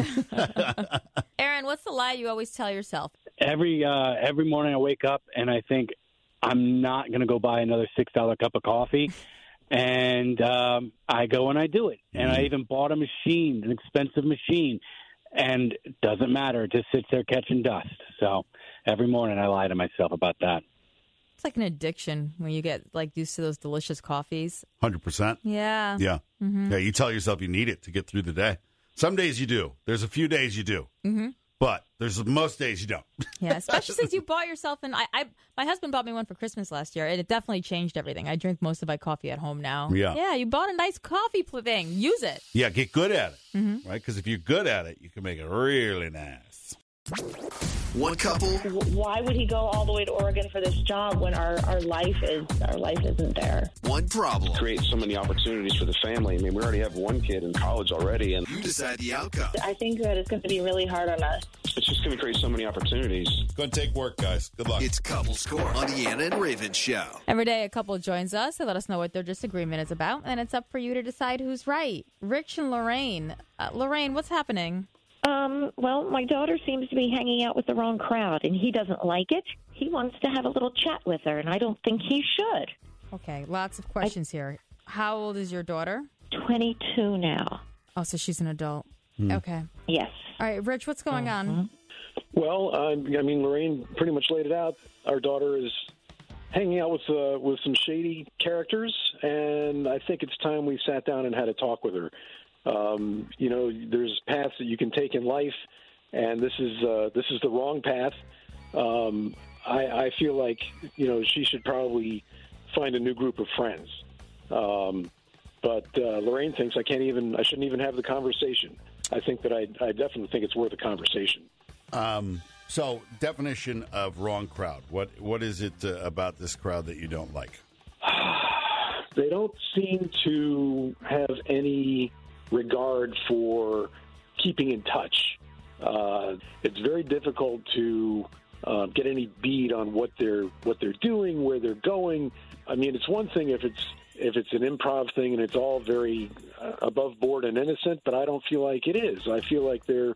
Aaron, what's the lie you always tell yourself?
Every morning I wake up and I think I'm not going to go buy another $6 cup of coffee. And I go and I do it. And I even bought a machine, an expensive machine. And it doesn't matter. It just sits there catching dust. So every morning I lie to myself about that.
It's like an addiction when you get used to those delicious coffees.
100%.
Yeah.
Yeah.
Mhm.
Yeah, you tell yourself you need it to get through the day. Some days you do. There's a few days you do.
Mm-hmm.
But there's most days you don't.
Yeah, especially since you bought yourself my husband bought me one for Christmas last year, and it definitely changed everything. I drink most of my coffee at home now.
Yeah.
Yeah, you bought a nice coffee thing. Use it.
Yeah, get good at it.
Mm-hmm.
Right? Because if you're good at it, you can make it really nice.
One couple.
Why would he go all the way to Oregon for this job when our life isn't there?
One problem.
Create so many opportunities for the family. I mean, we already have one kid in college already, and
You decide the outcome.
I think that it's going to be really hard on us.
it's just going to create so many opportunities.
Go and take work, guys. Good luck.
It's Couple Score on the Anna and Raven Show.
Every day, a couple joins us to let us know what their disagreement is about, and it's up for you to decide who's right. Rich and Lorraine. Lorraine, what's happening?
Well, my daughter seems to be hanging out with the wrong crowd, and he doesn't like it. He wants to have a little chat with her, and I don't think he should.
Okay, lots of questions here. How old is your daughter?
22 now.
Oh, so she's an adult. Okay.
Yes.
All right, Rich, what's going on?
Well, I mean, Lorraine pretty much laid it out. Our daughter is hanging out with some shady characters, and I think it's time we sat down and had a talk with her. You know, there's paths that you can take in life, and this is the wrong path. I feel like, you know, she should probably find a new group of friends. But Lorraine thinks I shouldn't even have the conversation. I think that I definitely think it's worth a conversation.
So, definition of wrong crowd. What is it about this crowd that you don't like?
They don't seem to have any regard for keeping in touch. It's very difficult to get any bead on what they're doing, where they're going. I mean, it's one thing if it's an improv thing and it's all very above board and innocent, but I don't feel like it is. I feel like they're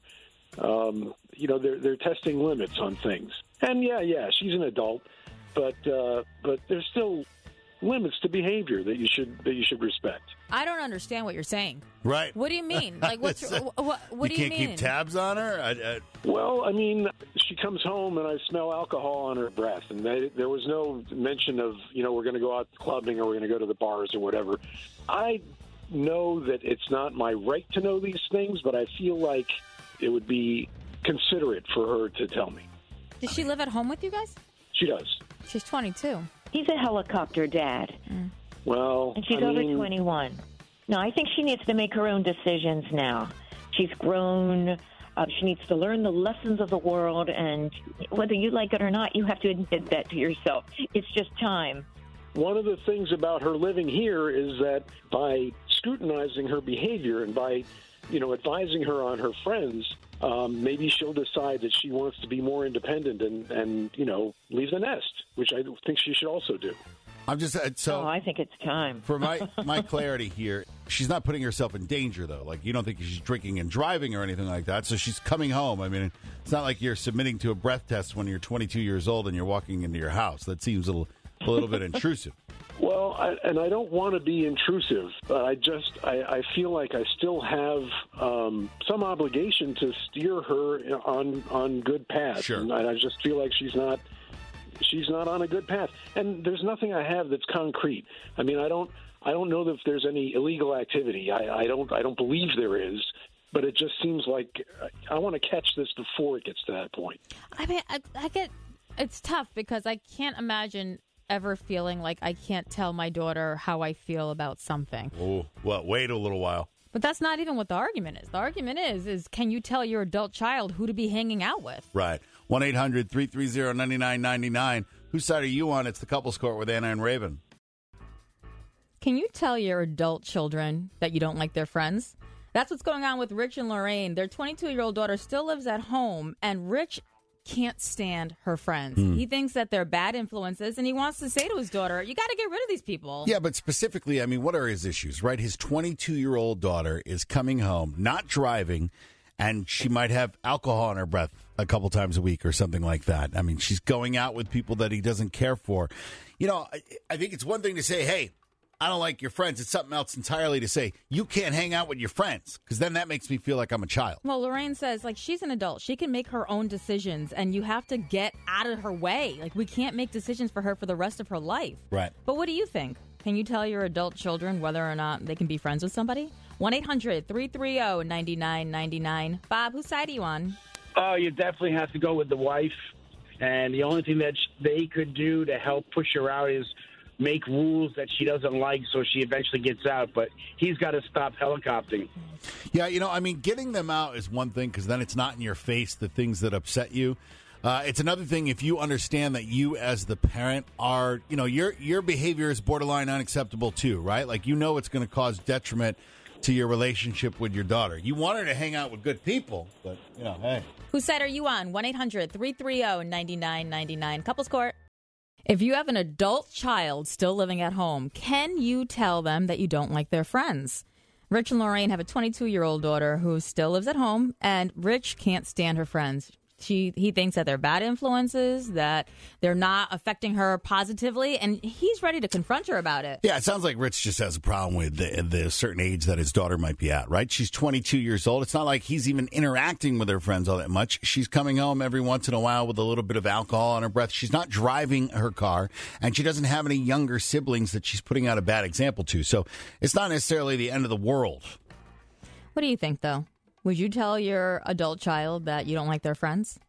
testing limits on things. And yeah, she's an adult, but there's still limits to behavior that you should respect.
I don't understand what you're saying.
Right.
What do you mean? Like, what do you mean?
You can't keep tabs on her?
Well, I mean, she comes home and I smell alcohol on her breath, and there was no mention of, you know, we're going to go out clubbing or we're going to go to the bars or whatever. I know that it's not my right to know these things, but I feel like it would be considerate for her to tell me.
Does she live at home with you guys?
She does.
She's 22.
He's a helicopter dad.
Well,
And she's over 21. No, I think she needs to make her own decisions now. She's grown. She needs to learn the lessons of the world, and whether you like it or not, you have to admit that to yourself. It's just time.
One of the things about her living here is that by scrutinizing her behavior and by, you know, advising her on her friends, maybe she'll decide that she wants to be more independent and you know, leave the nest, which I think she should also do.
I'm just
I think it's time.
For my clarity here, she's not putting herself in danger, though. Like, you don't think she's drinking and driving or anything like that. So she's coming home. I mean, it's not like you're submitting to a breath test when you're 22 years old and you're walking into your house. That seems a little bit intrusive.
Well, Well, I don't want to be intrusive, but I feel like I still have some obligation to steer her on good paths.
Sure.
And I just feel like she's not on a good path. And there's nothing I have that's concrete. I mean, I don't know that if there's any illegal activity. I don't believe there is. But it just seems like I want to catch this before it gets to that point.
I mean, I get it's tough because I can't imagine ever feeling like I can't tell my daughter how I feel about something.
Oh, well, wait a little while.
But that's not even what the argument is. The argument is can you tell your adult child who to be hanging out with?
Right. 1-800-330-9999. Whose side are you on? It's the Couples Court with Anna and Raven.
Can you tell your adult children that you don't like their friends? That's what's going on with Rich and Lorraine. Their 22-year-old daughter still lives at home, and Rich can't stand her friends. He thinks that they're bad influences, and he wants to say to his daughter, you got to get rid of these people.
Yeah, but specifically, I mean, what are his issues, right? His 22-year-old daughter is coming home, not driving, and she might have alcohol in her breath a couple times a week or something like that. I mean, she's going out with people that he doesn't care for. You know, I think it's one thing to say, hey, I don't like your friends. It's something else entirely to say, you can't hang out with your friends, because then that makes me feel like I'm a child.
Well, Lorraine says, like, she's an adult. She can make her own decisions, and you have to get out of her way. Like, we can't make decisions for her for the rest of her life.
Right.
But what do you think? Can you tell your adult children whether or not they can be friends with somebody? 1-800-330-9999. Bob, whose side are you on?
Oh, you definitely have to go with the wife. And the only thing that they could do to help push her out is make rules that she doesn't like so she eventually gets out. But he's got to stop helicoptering.
Yeah, you know, I mean, getting them out is one thing, because then it's not in your face, the things that upset you. It's another thing if you understand that you as the parent are, you know, your behavior is borderline unacceptable too, right? Like, you know it's going to cause detriment to your relationship with your daughter. You want her to hang out with good people, but, you know, hey.
Whose side are you on? 1-800-330-9999. Couples Court. If you have an adult child still living at home, can you tell them that you don't like their friends? Rich and Lorraine have a 22-year-old daughter who still lives at home, and Rich can't stand her friends. He thinks that they're bad influences, that they're not affecting her positively, and he's ready to confront her about it.
Yeah, it sounds like Rich just has a problem with the certain age that his daughter might be at, right? She's 22 years old. It's not like he's even interacting with her friends all that much. She's coming home every once in a while with a little bit of alcohol on her breath. She's not driving her car, and she doesn't have any younger siblings that she's putting out a bad example to. So it's not necessarily the end of the world.
What do you think, though? Would you tell your adult child that you don't like their friends?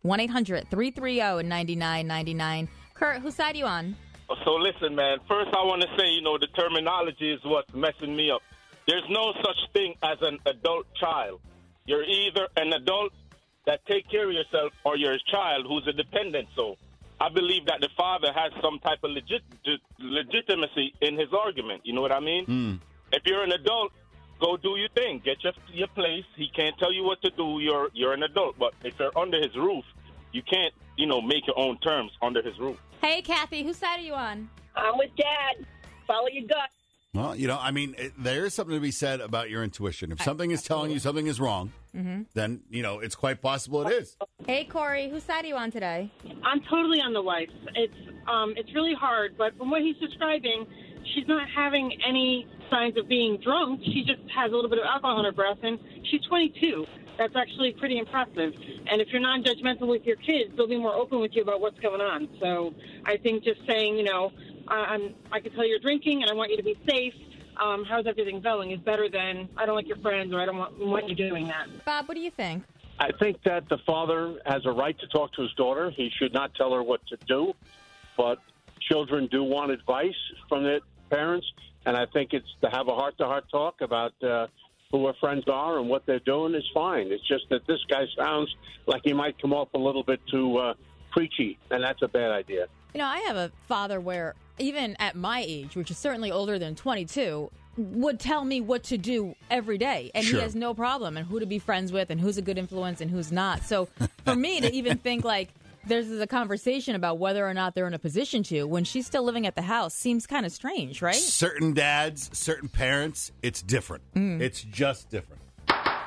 1-800-330-9999. Kurt, whose side are you on?
So listen, man. First, I want to say, you know, the terminology is what's messing me up. There's no such thing as an adult child. You're either an adult that take care of yourself, or you're a child who's a dependent. So I believe that the father has some type of legitimacy in his argument. You know what I mean? If you're an adult, go do your thing. Get your place. He can't tell you what to do. You're an adult. But if you're under his roof, you can't, you know, make your own terms under his roof.
Hey, Kathy, whose side are you on?
I'm with Dad. Follow your gut.
Well, you know, I mean, there is something to be said about your intuition. If something is telling you something is wrong, then, you know, it's quite possible it is.
Hey, Corey, whose side are you on today?
I'm totally on the wife. It's really hard, but from what he's describing, she's not having any signs of being drunk. She just has a little bit of alcohol in her breath, and she's 22. That's actually pretty impressive. And if you're non-judgmental with your kids, they'll be more open with you about what's going on. So I think just saying, you know, I can tell you're drinking, and I want you to be safe. How's everything going is better than I don't like your friends, or I don't want you doing that.
Bob, what do you think?
I think that the father has a right to talk to his daughter. He should not tell her what to do, but children do want advice from their parents, and I think it's to have a heart-to-heart talk about who her friends are and what they're doing is fine. It's just that this guy sounds like he might come off a little bit too preachy, and that's a bad idea.
You know, I have a father where, even at my age, which is certainly older than 22, would tell me what to do every day. And
Sure.
he has no problem and who to be friends with and who's a good influence and who's not. So for me to even think like there's a conversation about whether or not they're in a position to, when she's still living at the house, seems kind of strange, right?
Certain dads, certain parents, it's different. It's just different.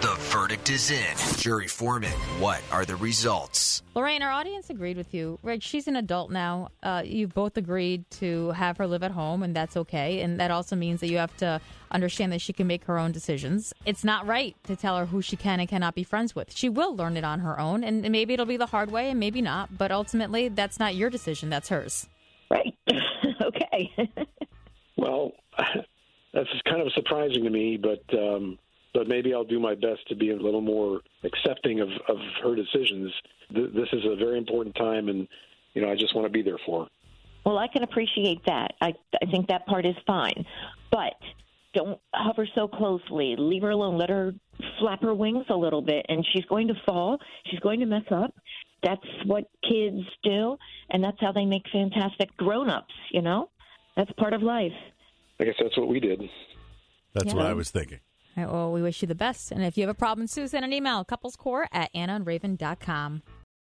The verdict is in. Jury foreman, what are the results?
Lorraine, our audience agreed with you. Rick, she's an adult now. You've both agreed to have her live at home, and that's okay. And that also means that you have to understand that she can make her own decisions. It's not right to tell her who she can and cannot be friends with. She will learn it on her own, and maybe it'll be the hard way and maybe not. But ultimately, that's not your decision. That's hers.
Right. Okay.
Well, that's kind of surprising to me, but maybe I'll do my best to be a little more accepting of her decisions. This is a very important time, and I just want to be there for her.
Well, I can appreciate that. I think that part is fine. But don't hover so closely. Leave her alone. Let her flap her wings a little bit, and she's going to fall. She's going to mess up. That's what kids do, and that's how they make fantastic grown-ups, That's part of life.
I guess that's what we did.
That's what I was thinking.
All right, well, we wish you the best. And if you have a problem, Sue, send an email, couplescore@annaandraven.com.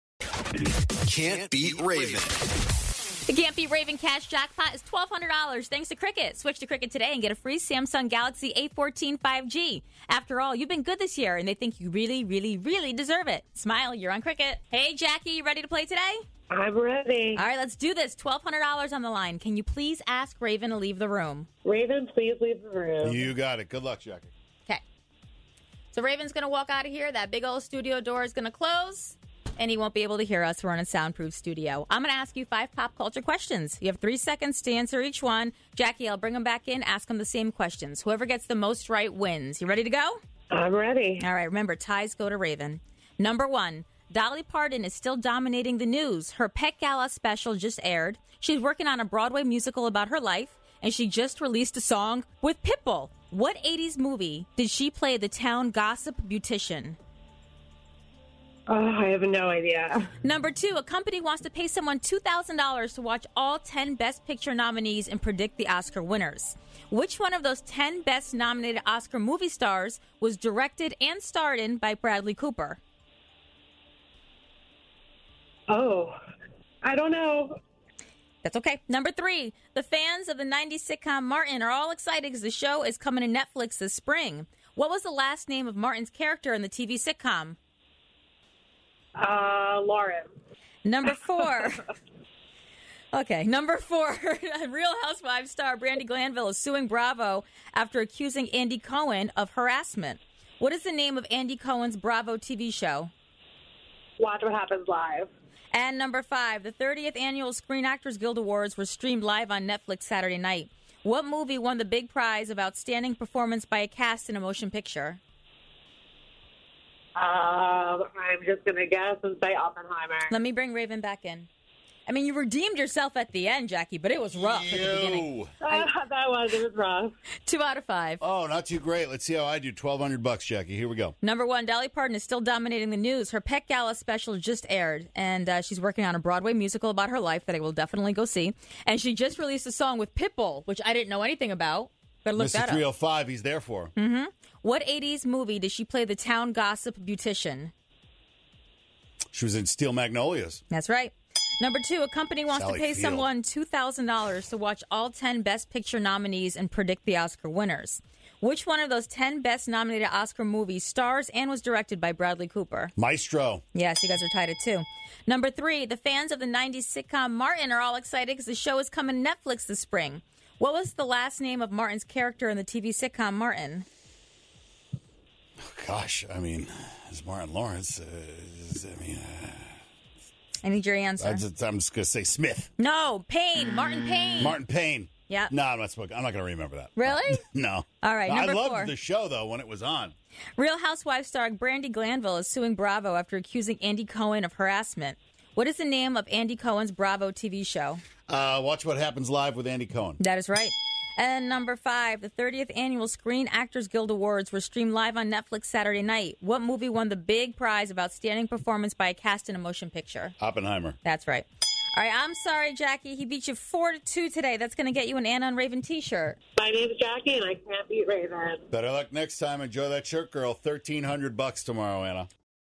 Can't beat Raven.
The Can't Beat Raven cash jackpot is $1,200 thanks to Cricket. Switch to Cricket today and get a free Samsung Galaxy A14 5G. After all, you've been good this year, and they think you really, really, really deserve it. Smile, you're on Cricket. Hey, Jackie, you ready to play today?
I'm ready.
All right, let's do this. $1,200 on the line. Can you please ask Raven to leave the room?
Raven, please leave the room.
You got it. Good luck, Jackie.
Okay. So Raven's going to walk out of here. That big old studio door is going to close, and he won't be able to hear us. We're in a soundproof studio. I'm going to ask you 5 pop culture questions. You have 3 seconds to answer each one. Jackie, I'll bring them back in, ask them the same questions. Whoever gets the most right wins. You ready to go?
I'm ready.
All right, remember, ties go to Raven. Number 1, Dolly Parton is still dominating the news. Her Pet Gala special just aired. She's working on a Broadway musical about her life, and she just released a song with Pitbull. What 80s movie did she play the town gossip beautician?
Oh, I have no idea.
Number 2, a company wants to pay someone $2,000 to watch all 10 Best Picture nominees and predict the Oscar winners. Which one of those 10 best nominated Oscar movie stars was directed and starred in by Bradley Cooper?
Oh, I don't know.
That's okay. Number 3, the fans of the 90s sitcom Martin are all excited because the show is coming to Netflix this spring. What was the last name of Martin's character in the TV sitcom?
Lauren.
Number 4. Okay, number 4. Real Housewives star Brandi Glanville is suing Bravo after accusing Andy Cohen of harassment. What is the name of Andy Cohen's Bravo TV show?
Watch What Happens Live.
And number 5, the 30th annual Screen Actors Guild Awards were streamed live on Netflix Saturday night. What movie won the big prize of outstanding performance by a cast in a motion picture?
I'm just going to guess and say Oppenheimer.
Let me bring Raven back in. I mean, you redeemed yourself at the end, Jackie, but it was rough at the beginning.
It was rough.
2 out of 5.
Oh, not too great. Let's see how I do. $1,200, Jackie. Here we go.
Number 1, Dolly Parton is still dominating the news. Her Pet Gala special just aired, and she's working on a Broadway musical about her life that I will definitely go see. And she just released a song with Pitbull, which I didn't know anything about. Better look
Mr.
that up.
305, he's there for.
Mm-hmm. What 80s movie did she play the town gossip beautician?
She was in Steel Magnolias.
That's right. Number 2, a company wants
Sally
to pay
Field.
someone $2,000 to watch all 10 Best Picture nominees and predict the Oscar winners. Which one of those 10 best nominated Oscar movies stars and was directed by Bradley Cooper?
Maestro.
Yes, you guys are tied at 2. Number 3, the fans of the 90s sitcom Martin are all excited because the show is coming to Netflix this spring. What was the last name of Martin's character in the TV sitcom Martin?
Gosh, I mean, it's Martin Lawrence.
I need your answer.
I'm just going to say Smith.
No, Payne. Martin Payne.
Martin Payne.
Yeah.
No, I'm not going to remember that.
Really?
No.
All right,
I
number
loved
4.
the show, though, when it was on.
Real Housewives star Brandi Glanville is suing Bravo after accusing Andy Cohen of harassment. What is the name of Andy Cohen's Bravo TV show?
Watch What Happens Live with Andy Cohen.
That is right. And number 5, the 30th annual Screen Actors Guild Awards were streamed live on Netflix Saturday night. What movie won the big prize of outstanding performance by a cast in a motion picture?
Oppenheimer.
That's right. All right, I'm sorry, Jackie. He beat you 4-2 today. That's going to get you an Anna and Raven t-shirt.
My name's Jackie, and I can't beat Raven.
Better luck next time. Enjoy that shirt, girl. $1,300 tomorrow, Anna.